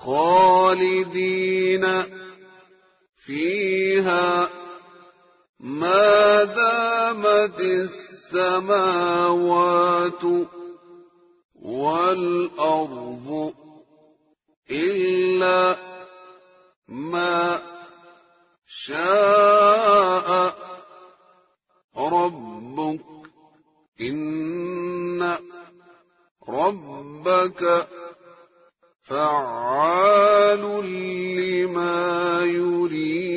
خالدين فيها ما دامت السماوات والأرض إلا ما شاء ربك إن ربك فعال لما يريد.